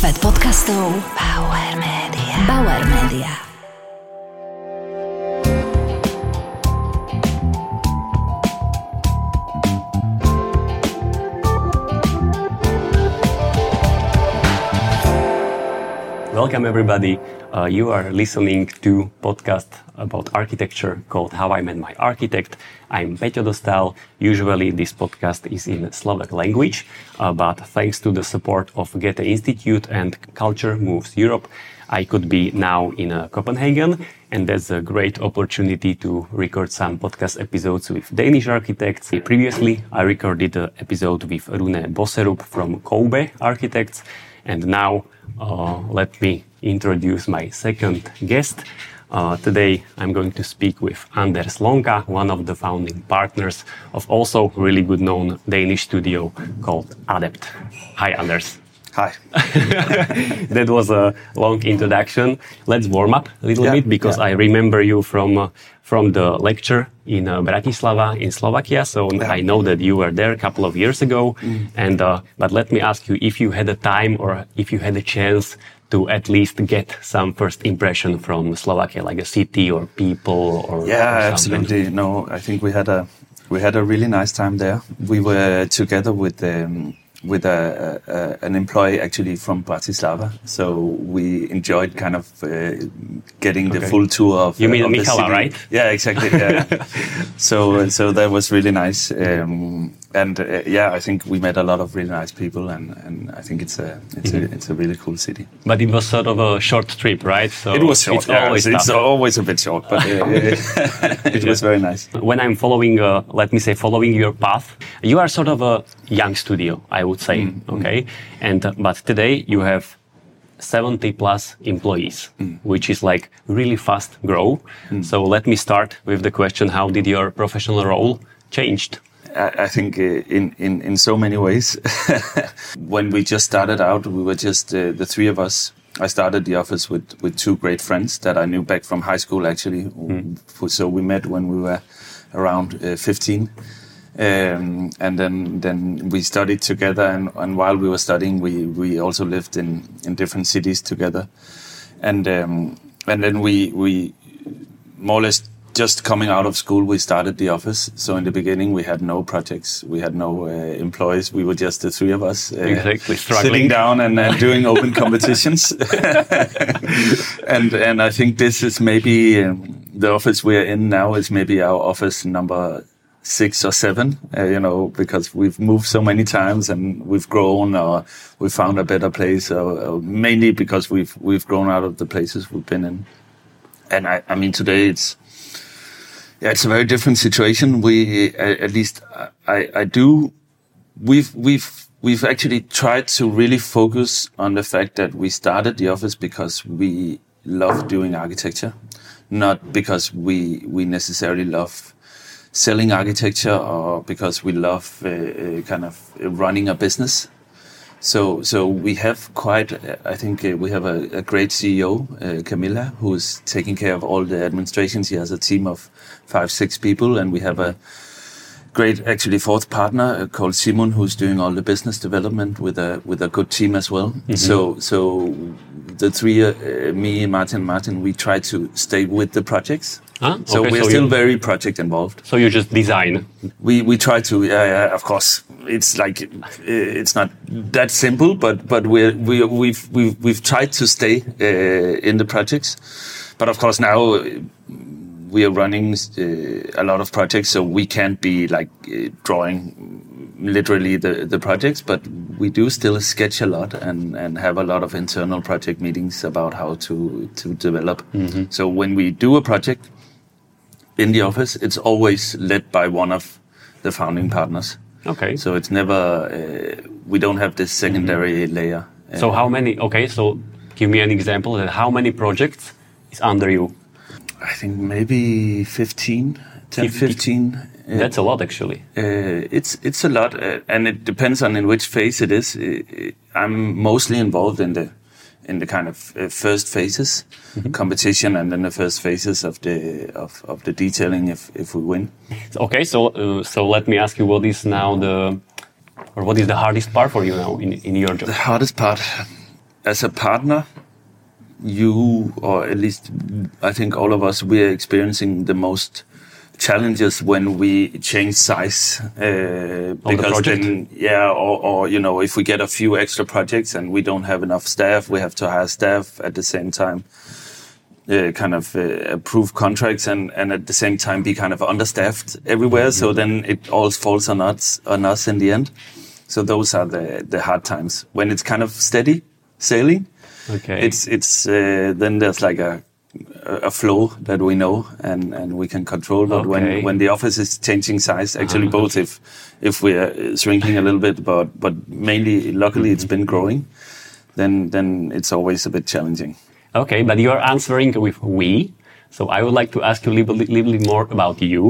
Svet podcastov Bauer Media. Bauer Media. Welcome everybody. You are listening to podcast about architecture called How I Met My Architect. I'm Peťo Dostal. Usually this podcast is in Slovak language, but thanks to the support of Goethe Institute and Culture Moves Europe, I could be now in Copenhagen, and that's a great opportunity to record some podcast episodes with Danish architects. Previously, I recorded an episode with Rune Boserup from Kobe Architects, and now let me introduce my second guest. Today I'm going to speak with Anders Lonka, one of the founding partners of also really good known Danish studio called Adept. Hi Anders. Hi. That was a long introduction. Let's warm up a little bit because I remember you from the lecture in Bratislava in Slovakia. So I know that you were there a couple of years ago. And but let me ask you if you had a time or if you had a chance to at least get some first impression from Slovakia, like a city or people or absolutely. No, I think we had a really nice time there. We were together with an employee actually from Bratislava, so we enjoyed kind of getting the full tour of. You mean of Michala, right? Yeah, exactly. Yeah. so that was really nice, I think we met a lot of really nice people, and I think it's a really cool city. But it was sort of a short trip, right? So it was short. It's always a bit short, but it was very nice. When I'm following your path, you are sort of a young studio, I would say, okay? But today you have 70 plus employees, which is like really fast grow. So let me start with the question, how did your professional role changed? I think in so many ways. When we just started out, we were just the three of us. I started the office with two great friends that I knew back from high school, actually. So we met when we were around 15. And then we studied together, and while we were studying, we also lived in different cities together. And then we more or less just coming out of school, we started the office. So in the beginning, we had no projects, we had no employees. We were just the three of us exactly sitting down and doing open competitions. and I think this is maybe the office we're in now is maybe our office number 6 or 7, because we've moved so many times and we've grown or we found a better place, or mainly because we've grown out of the places we've been in. And I mean, today it's a very different situation. We've actually tried to really focus on the fact that we started the office because we love doing architecture, not because we necessarily love selling architecture or because we love kind of running a business. So we have I think we have a great CEO, Camilla, who is taking care of all the administration. She has a team of 5-6 people, and we have a great, actually, fourth partner called Simon, who's doing all the business development with a good team as well. So the three, me, Martin, we try to stay with the projects. So we're still very project involved. So you just design? We try to, of course. It's like it's not that simple, but we've tried to stay in the projects. But of course now we are running a lot of projects, so we can't be like drawing literally the projects, but we do still sketch a lot and have a lot of internal project meetings about how to develop. So when we do a project in the office, it's always led by one of the founding partners. Okay. So it's never, we don't have this secondary layer. So how many, so give me an example. How many projects is under you? I think maybe 15. That's a lot, actually. It's a lot, and it depends on in which phase it is. I'm mostly involved in the kind of first phases, competition, and then the first phases of the detailing if we win. Okay, so let me ask you, what is now what is the hardest part for you now in your job? The hardest part, as a partner, you, or at least I think all of us, we are experiencing the most challenges when we change size, because then, or you know, if we get a few extra projects and we don't have enough staff, we have to hire staff at the same time, approve contracts and at the same time be kind of understaffed everywhere. So then it all falls on us in the end. So those are the hard times. When it's kind of steady sailing, it's then there's like a flow that we know and we can control. But when the office is changing size, actually both if we are shrinking a little bit, but mainly luckily it's been growing, then it's always a bit challenging. Okay, but you are answering with we. So I would like to ask you a little bit more about you.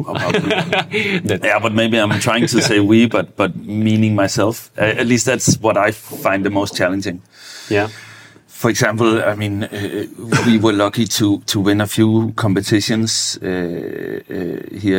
But maybe I'm trying to say we, but meaning myself. At least that's what I find the most challenging. Yeah. For example, I mean, we were lucky to win a few competitions here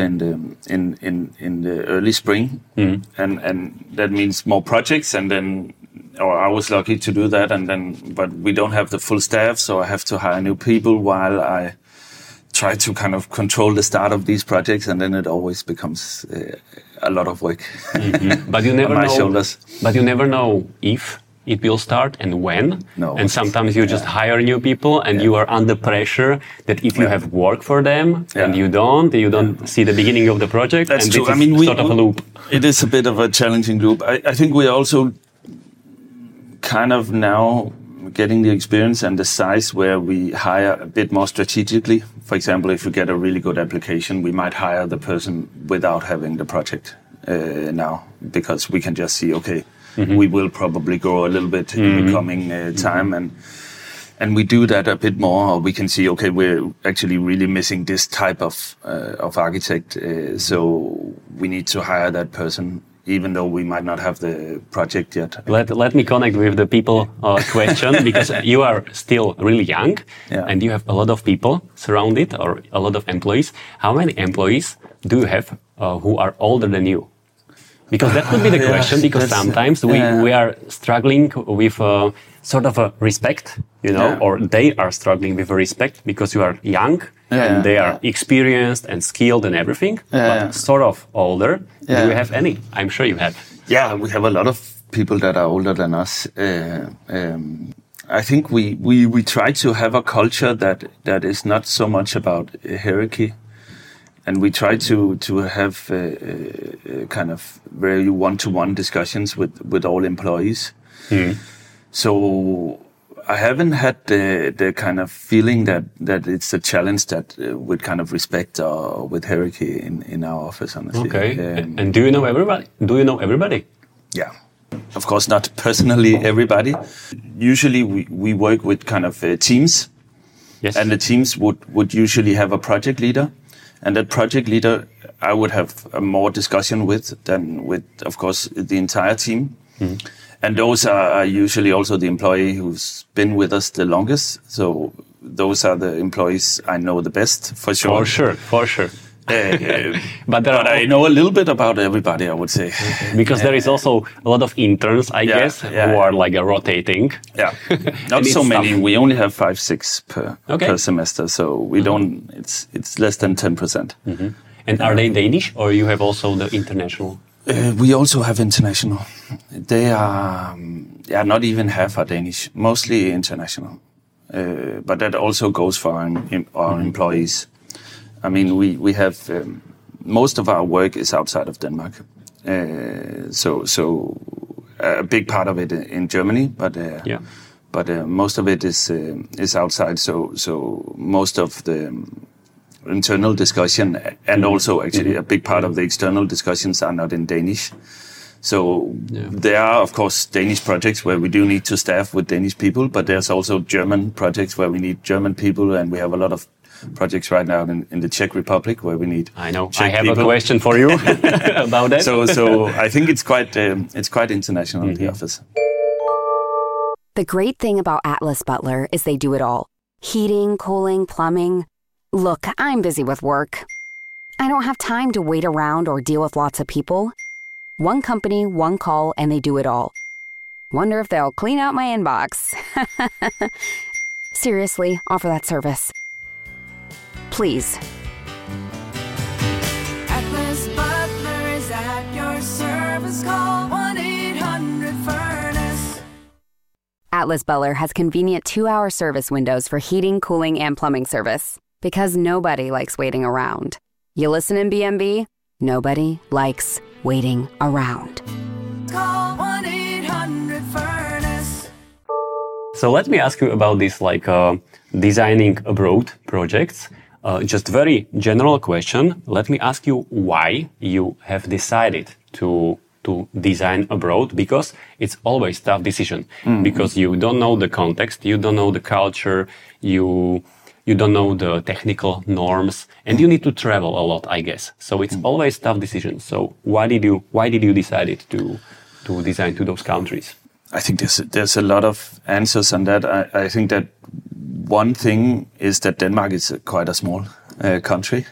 in the early spring, and that means more projects. And then, I was lucky to do that. But we don't have the full staff, so I have to hire new people while I try to kind of control the start of these projects, and then it always becomes a lot of work. But you never on my know. Shoulders. But you never know if it will start and when. No. And sometimes you just hire new people and you are under pressure that if you have work for them and you don't see the beginning of the project. That's and true. I mean, sort of a loop. It is a bit of a challenging loop. I think we are also kind of now getting the experience and the size where we hire a bit more strategically. For example, if we get a really good application, we might hire the person without having the project now, because we can just see, we will probably grow a little bit in the coming time, and we do that a bit more. Or we can see, we're actually really missing this type of architect, so we need to hire that person, even though we might not have the project yet. Let me connect with the people question, because you are still really young and you have a lot of people surrounded, or a lot of employees. How many employees do you have who are older than you? Because that could be the question, because sometimes we are struggling with sort of a respect, or they are struggling with a respect because you are young and they are experienced and skilled and everything, but sort of older. Do you have any? I'm sure you have. Yeah, we have a lot of people that are older than us. I think we try to have a culture that is not so much about hierarchy. And we try to have kind of very one-to-one discussions with all employees. So I haven't had the kind of feeling that it's a challenge that with kind of respect or with hierarchy in our office, honestly. Okay. And do you know everybody? Yeah. Of course, not personally everybody. Usually we work with kind of teams. Yes. And the teams would usually have a project leader. And that project leader, I would have a more discussion with than with, of course, the entire team. And those are usually also the employee who's been with us the longest. So those are the employees I know the best, for sure. For sure. But I know a little bit about everybody, I would say. Because there is also a lot of interns, I guess, who are like rotating. Yeah, not so many. We only have 5-6 per semester, so we don't. It's less than 10%. And are they Danish, or you have also the international? We also have international. They are not even half are Danish. Mostly international, but that also goes for our employees. I mean, we have most of our work is outside of Denmark, so a big part of it in Germany, but most of it is outside. So most of the internal discussion and also actually a big part of the external discussions are not in Danish. So there are, of course, Danish projects where we do need to staff with Danish people, but there's also German projects where we need German people, and we have a lot of projects right now in the Czech Republic where we need. I know. Czech I have people. a question for you about that. So I think it's quite international in the office. The great thing about Atlas Butler is they do it all. Heating, cooling, plumbing. Look, I'm busy with work. I don't have time to wait around or deal with lots of people. One company, one call, and they do it all. Wonder if they'll clean out my inbox. Seriously, offer that service. Please. Atlas Butler is at your service. Call 1-800-FURNACE. Atlas Butler has convenient 2-hour service windows for heating, cooling, and plumbing service. Because nobody likes waiting around. You listen in BMB? Nobody likes waiting around. Call 1-800-FURNACE. So let me ask you about this, designing abroad projects. Just very general question. Let me ask you why you have decided to design abroad, because it's always tough decision. Because you don't know the context, you don't know the culture, you don't know the technical norms, and you need to travel a lot, I guess. So it's always tough decision. So why did you decide to design to those countries? I think there's a lot of answers on that. I think that one thing is that Denmark is quite a small country.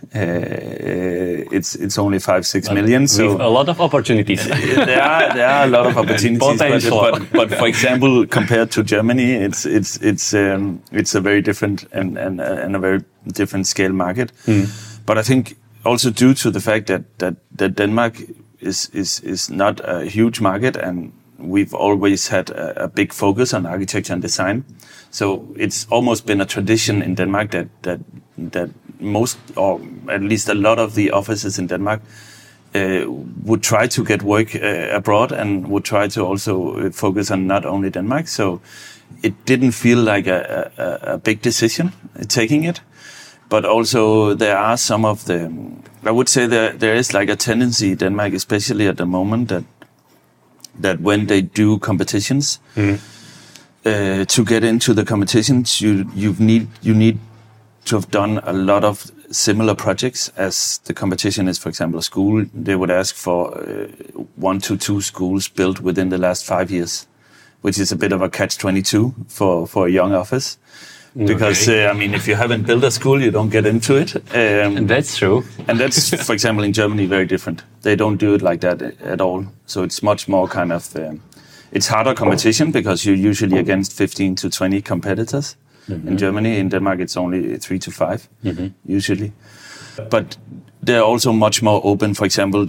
It's only 5-6 million. So with a lot of opportunities. there are a lot of opportunities. but for example, compared to Germany, it's a very different and a very different scale market. But I think also due to the fact that Denmark is not a huge market, and we've always had a big focus on architecture and design. So it's almost been a tradition in Denmark that most, or at least a lot of the offices in Denmark would try to get work abroad and would try to also focus on not only Denmark. So it didn't feel like a big decision taking it. But also there are some of the, I would say there is like a tendency in Denmark, especially at the moment, that when they do competitions, to get into the competitions, you need to have done a lot of similar projects as the competition is. For example, a school, they would ask for 1 to 2 schools built within the last 5 years, which is a bit of a catch-22 for a young office. Because, if you haven't built a school, you don't get into it. And that's true. And that's, for example, in Germany, very different. They don't do it like that at all. So it's much more kind of, it's harder competition because you're usually against 15 to 20 competitors. In Germany. In Denmark, it's only 3 to 5, usually. But they're also much more open. For example,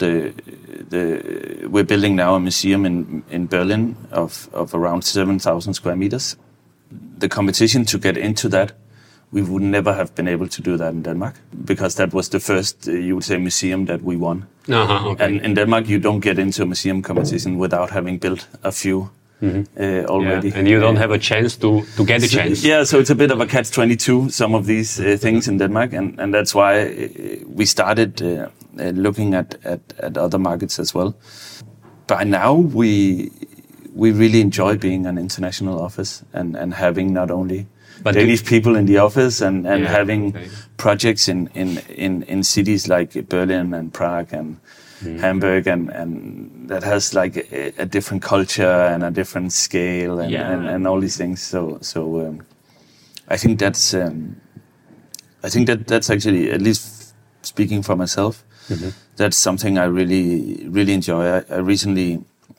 we're building now a museum in Berlin of around 7,000 square meters. The competition to get into that, we would never have been able to do that in Denmark, because that was the first, you would say, museum that we won. Okay. And in Denmark, you don't get into a museum competition without having built a few already. Yeah. And you don't have a chance to get a chance. Yeah, so it's a bit of a catch-22, some of these things in Denmark, and that's why we started looking at other markets as well. By now, we really enjoy being an international office and having not only Danish people in the office and having projects in cities like Berlin and Prague and Hamburg, and that has like a different culture and a different scale and all these things. So I think that's actually, at least speaking for myself, that's something I really enjoy. I recently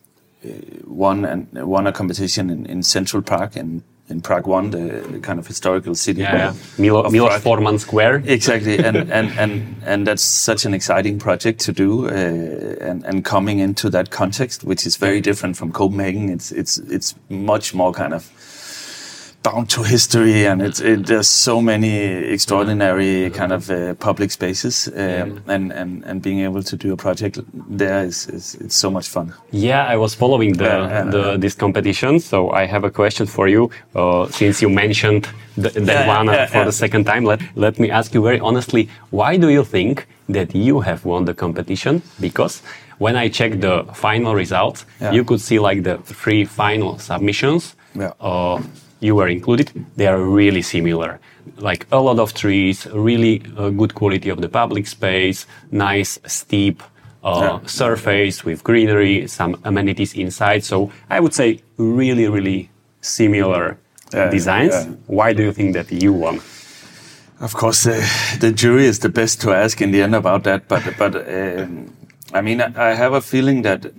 won a competition in Central Park in Prague 1, the kind of historical city. Miloš Forman Square. Exactly, and that's such an exciting project to do, and coming into that context, which is very different from Copenhagen. It's much more kind of bound to history, and there's so many extraordinary kind of public spaces, and being able to do a project there it's so much fun. Yeah, I was following this competition, so I have a question for you. Since you mentioned that one for the second time, let me ask you very honestly, why do you think that you have won the competition? Because when I checked the final results, you could see like the 3 final submissions. You were included, they are really similar. Like a lot of trees, really good quality of the public space, nice steep surface with greenery, some amenities inside. So I would say really, really similar designs. Why do you think that you won? Of course, the jury is the best to ask in the end about that. But I mean, I have a feeling that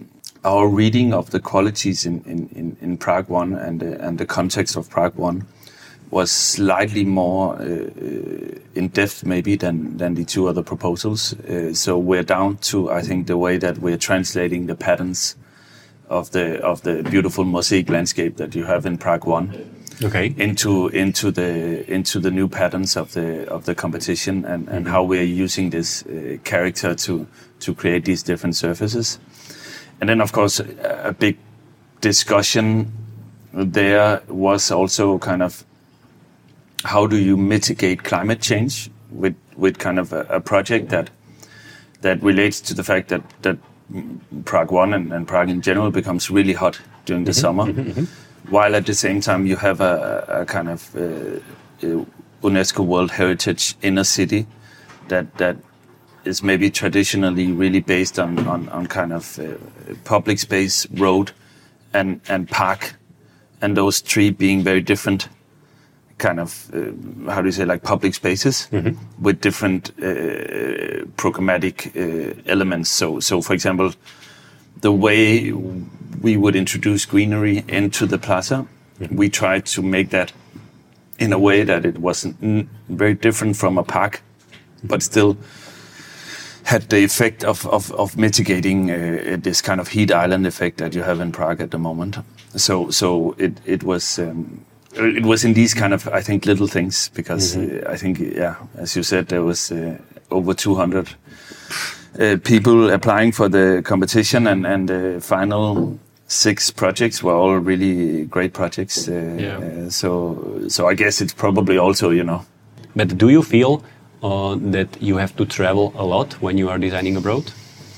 our reading of the qualities in Prague 1 and the context of Prague 1 was slightly more in depth maybe than the two other proposals. So we're down to, I think, the way that we're translating the patterns of the beautiful mosaic landscape that you have in Prague 1 into the new patterns of the competition and how we're using this character to create these different surfaces. And then, of course, a big discussion there was also kind of how do you mitigate climate change with kind of a project that relates to the fact that Prague 1 and Prague in general becomes really hot during the summer, while at the same time you have a kind of UNESCO World Heritage inner city that is maybe traditionally really based on kind of public space, road, and park, and those three being very different kind of, how do you say, like public spaces with different programmatic elements. So for example, the way we would introduce greenery into the plaza, we tried to make that in a way that it wasn't very different from a park, but still had the effect of mitigating this kind of heat island effect that you have in Prague at the moment. So it was in these kind of, I think, little things, because I think, as you said, there was over 200 people applying for the competition, and the final 6 projects were all really great projects. So I guess it's probably also, But do you feel that you have to travel a lot when you are designing abroad?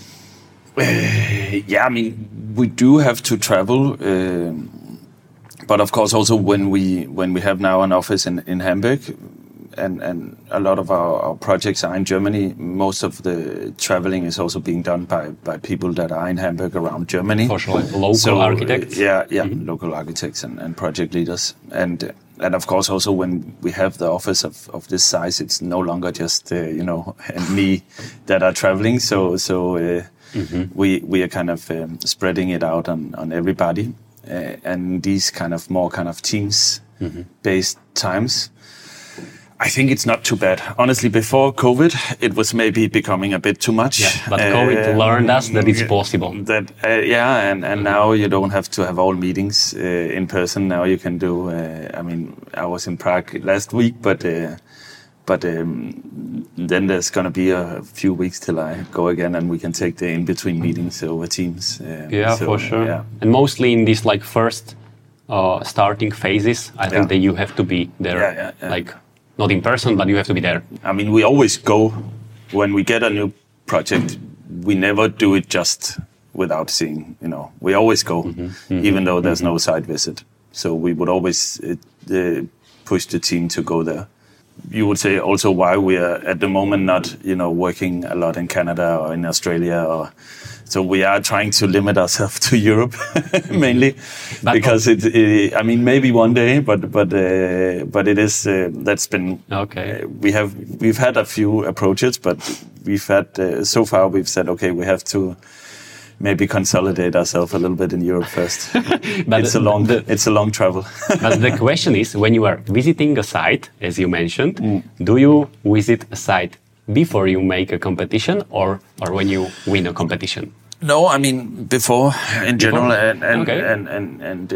Yeah, I mean, we do have to travel. But of course, also when we have now an office in Hamburg, and a lot of our projects are in Germany, most of the traveling is also being done by people that are in Hamburg around Germany. For sure, like local architects. Local architects and project leaders, and of course also when we have the office of this size, it's no longer just and me that are traveling. So we are kind of spreading it out on everybody. And these kind of teams-based times, I think it's not too bad. Honestly, before COVID, it was maybe becoming a bit too much. Yeah, but COVID learned us that it's possible. And now you don't have to have all meetings in person. Now you can do. I was in Prague last week, but then there's going to be a few weeks till I go again, and we can take the in-between meetings over Teams. For sure. Yeah. And mostly in these first starting phases, I think that you have to be there, not in person, but you have to be there. I mean, we always go when we get a new project. We never do it just without seeing. We always go, even though there's no site visit. So we would always push the team to go there. You would say also why we are at the moment not, working a lot in Canada or in Australia, so we are trying to limit ourselves to Europe mainly, because maybe one day, but it is that's been okay. We've had a few approaches, but we've had so far we've said okay, we have to maybe consolidate ourselves a little bit in Europe first. But it's a long travel. But the question is, when you are visiting a site, as you mentioned, do you visit a site before you make a competition or when you win a competition? No, I mean before in general, and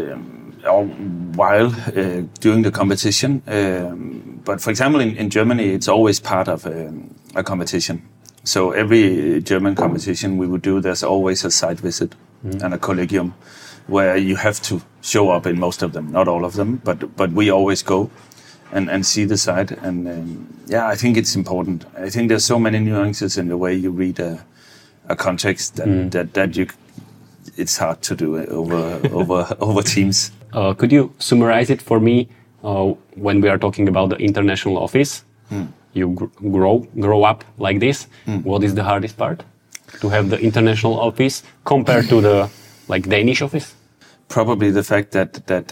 while during the competition. But for example, in Germany, it's always part of a competition. So every German competition we would do, there's always a site visit and a collegium where you have to show up in most of them, not all of them, but we always go and see the site. And I think it's important. I think there's so many nuances in the way you read a context that it's hard to do it over Teams. Could you summarize it for me when we are talking about the international office? You grow up like this. What is the hardest part? To have the international office compared to the Danish office? Probably the fact that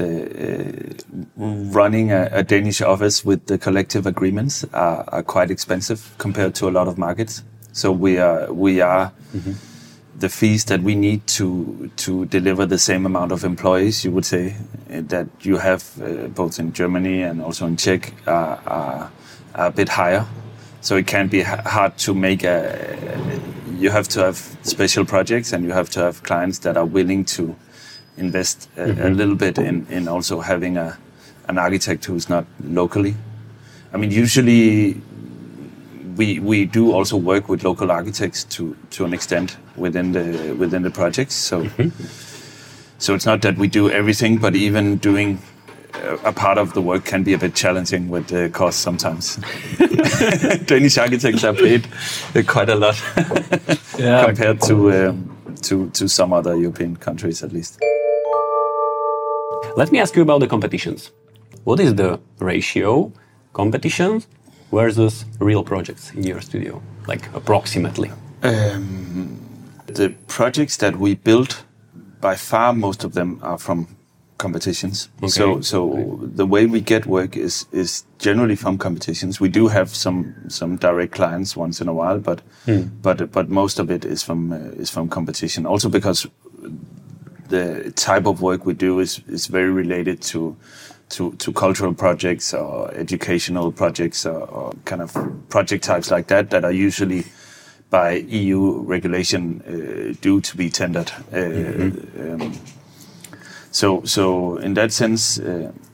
running a Danish office with the collective agreements are quite expensive compared to a lot of markets. So we are the fees that we need to deliver the same amount of employees, you would say, that you have both in Germany and also in Czech are a bit higher. So it can be hard to make you have to have special projects, and you have to have clients that are willing to invest a little bit in also having an architect who's not locally. I mean, usually we do also work with local architects to an extent within the projects. So so it's not that we do everything, but even doing a part of the work can be a bit challenging with the cost sometimes. Danish architects are paid quite a lot compared to some other European countries, at least. Let me ask you about the competitions. What is the ratio competitions versus real projects in your studio, like approximately? The projects that we build, by far most of them are from competitions. Okay. So the way we get work is generally from competitions. We do have some direct clients once in a while, but most of it is from competition. Also because the type of work we do is very related to cultural projects or educational projects or kind of project types like that are usually by EU regulation due to be tendered. So in that sense,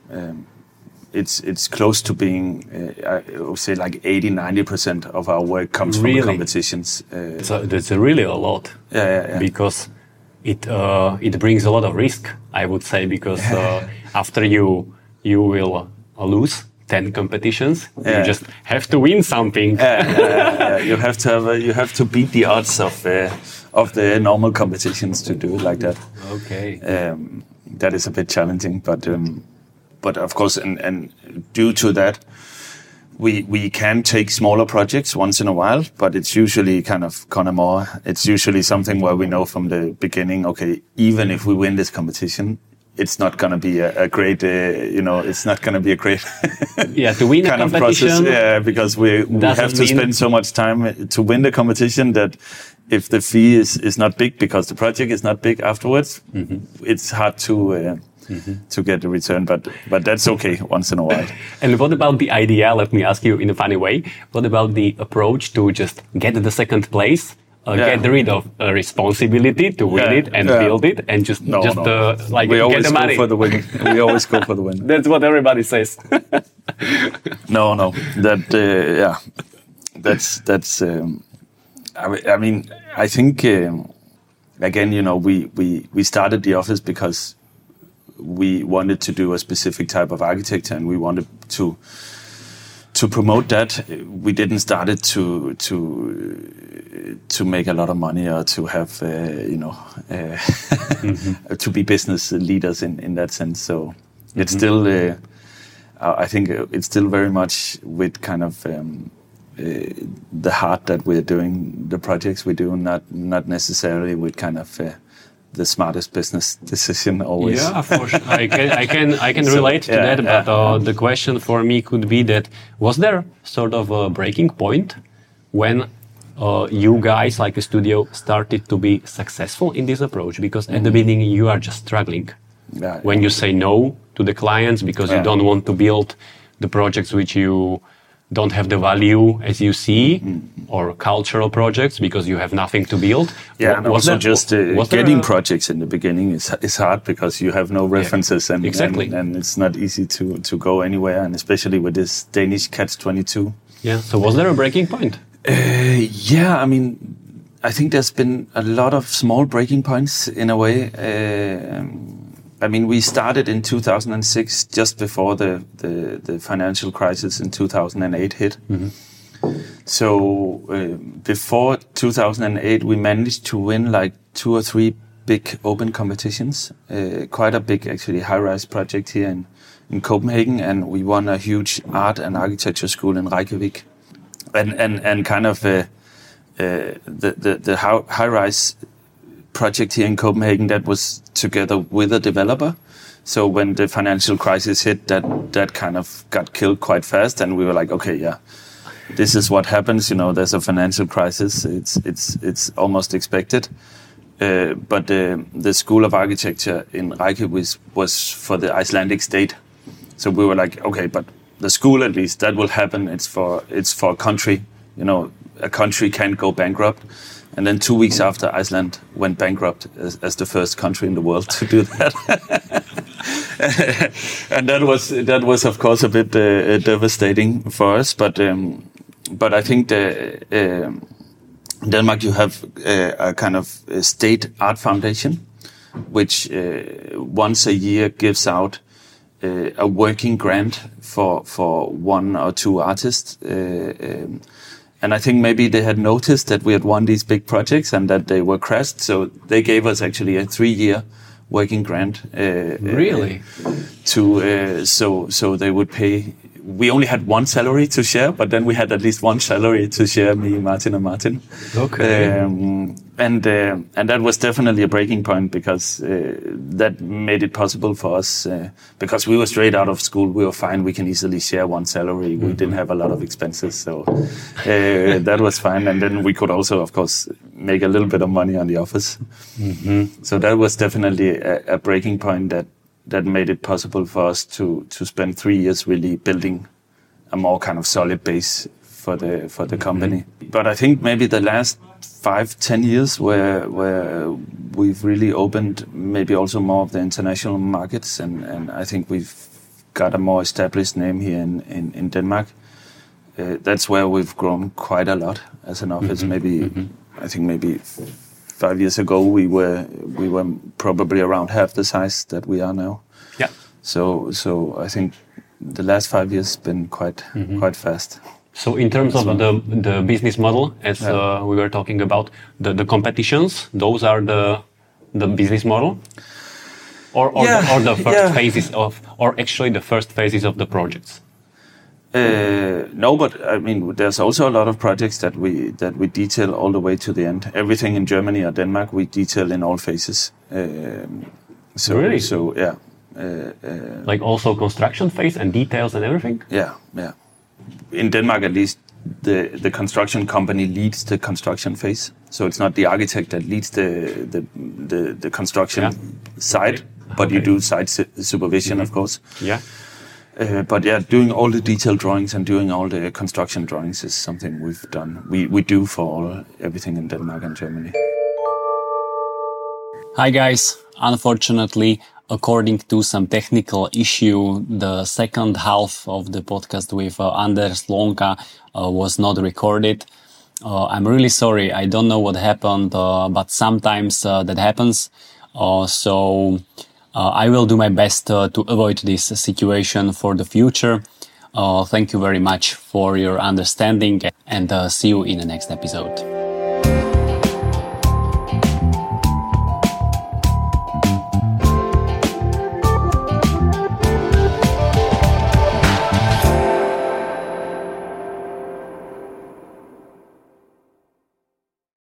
it's close to being, I would say, like 80-90% of our work comes from competitions. So that's really a lot. Yeah. Because it brings a lot of risk, I would say, because after you will lose 10 competitions. You just have to win something. You have to beat the odds of the normal competitions to do it like that. Okay. That is a bit challenging, but of course, and due to that, we can take smaller projects once in a while, but it's usually kind of more. It's usually something where we know from the beginning, okay, even if we win this competition, it's not going to be a great, it's not going to be a great to win kind a of process. Yeah, because we have to spend so much time to win the competition that if the fee is not big because the project is not big afterwards, it's hard to get the return. But that's okay once in a while. And what about the idea? Let me ask you in a funny way. What about the approach to just get the second place? Get rid of responsibility to win it and build it, and just we get the money. Go for the win. We always go for the win. That's what everybody says. No, that's. I mean, I think again, we started the office because we wanted to do a specific type of architecture, and we wanted to promote that. We didn't start it to make a lot of money or to have to be business leaders in that sense. So it's still I think it's still very much with kind of the heart that we're doing the projects we do, not necessarily with kind of the smartest business decision always. Yeah, for sure. I can relate to that. But the question for me could be that, was there sort of a breaking point when you guys, like a studio, started to be successful in this approach? Because at the beginning you are just struggling. When you say no to the clients because you don't want to build the projects which you don't have the value as you see, or cultural projects because you have nothing to build. Yeah, and also getting projects in the beginning is hard because you have no references and it's not easy to go anywhere, and especially with this Danish catch-22. Yeah, so was there a breaking point? I mean, I think there's been a lot of small breaking points in a way. I mean, we started in 2006, just before the financial crisis in 2008 hit. So before 2008, we managed to win like 2 or 3 big open competitions. Quite a big, actually, high-rise project here in Copenhagen, and we won a huge art and architecture school in Reykjavik. And kind of the high-rise project here in Copenhagen that was together with a developer. So when the financial crisis hit, that kind of got killed quite fast, and we were like, okay, this is what happens. There's a financial crisis. It's almost expected. But the School of Architecture in Reykjavik was for the Icelandic state. So we were like, okay, but the school at least, that will happen. It's for a country. You know, a country can't go bankrupt. And then 2 weeks after, Iceland went bankrupt as the first country in the world to do that. And that was of course a bit devastating for us. But I think Denmark, you have a kind of a state art foundation, which once a year gives out a working grant for one or two artists. And I think maybe they had noticed that we had won these big projects and that they were crashed. So they gave us actually a 3-year working grant. Really? So they would pay. We only had one salary to share, but then we had at least one salary to share, me, Martin, and Martin. Okay. And that was definitely a breaking point because that made it possible for us. Because we were straight out of school, we were fine. We can easily share one salary. We didn't have a lot of expenses, so that was fine. And then we could also, of course, make a little bit of money on the office. Mm-hmm. So that was definitely a breaking point that made it possible for us to spend 3 years really building a more kind of solid base for the company. But I think maybe the last 5-10 years where we've really opened maybe also more of the international markets, and I think we've got a more established name here in Denmark. That's where we've grown quite a lot as an office. I think maybe 5 years ago we were probably around half the size that we are now. Yeah. So I think the last 5 years has been quite fast. So in terms of the business model, as we were talking about, the competitions, those are the business model, or the first phases of, or actually the first phases of the projects. No, but I mean, there's also a lot of projects that we detail all the way to the end. Everything in Germany or Denmark, we detail in all phases. Really? So yeah. Like also construction phase and details and everything? Yeah. In Denmark, at least, the construction company leads the construction phase. So it's not the architect that leads the construction side, but you do site supervision, of course. Yeah. But yeah, doing all the detailed drawings and doing all the construction drawings is something we've done. We do for everything in Denmark and Germany. Hi guys, unfortunately, according to some technical issue, the second half of the podcast with Anders Lonka was not recorded. I'm really sorry. I don't know what happened, but sometimes that happens. So I will do my best to avoid this situation for the future. Thank you very much for your understanding, and see you in the next episode.